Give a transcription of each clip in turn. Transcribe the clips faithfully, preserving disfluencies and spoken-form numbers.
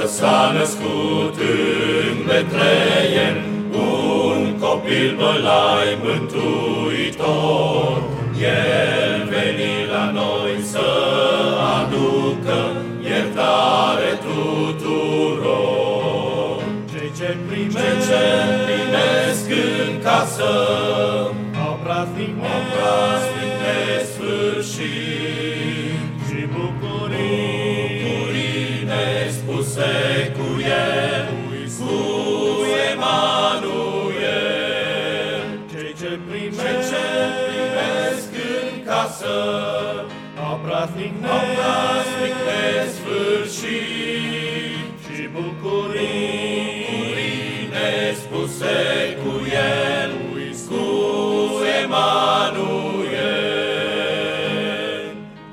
s-a născut în Betleem un copil bălai mântuitor. El veni la noi să aducă iertare tuturor. Cei ce primesc, Cei ce primesc în casă au praznic au praznic nesfârșit și bucurii, bucurii nespuse cu el, cu Emanuel. Cei ce Cei primesc, ce primesc în casă au praznic au praznic nesfârșit și bucurii, bucurii nespuse cu el, cu Emanuel.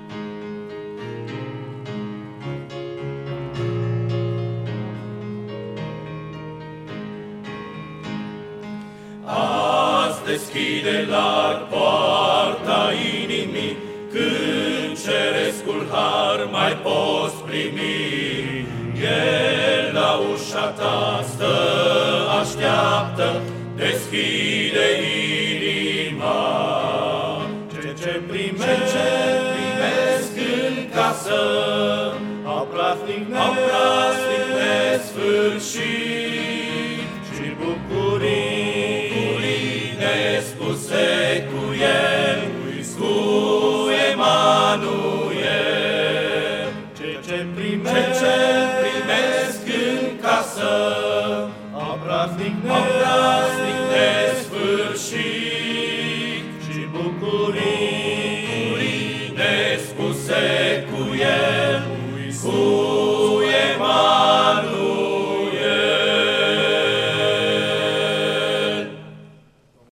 Azi deschide larg poarta inimii, când cerescul har mai poți primi. El la ușa ta stă, așteaptă, deschide inima. Cei ce primesc, Cei ce primesc în casă au praznic au praznic nesfârșit și bucurii, bucurii nespuse cu el, cu Emanuel. Cei ce Cei primesc, ce primesc în casă au praznic au praznic nesfârșit și bucurii, bucurii nespuse cu el, cu